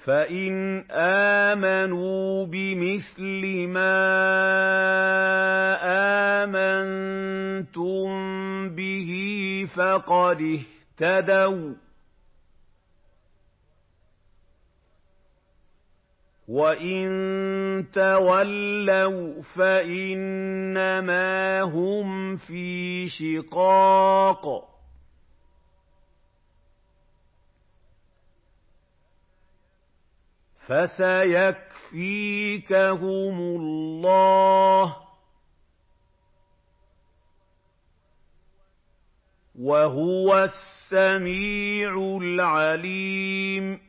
فَإِنْ آمَنُوا بِمِثْلِ مَا آمَنتُم بِهِ فَقَدِ اهْتَدَوا ۖ وَّإِن تَوَلَّوْا فَإِنَّمَا هُمْ فِي شِقَاقٍ ۖ فَسَيَكْفِيكَهُمُ اللَّهُ ۚ وَهُوَ السَّمِيعُ الْعَلِيمُ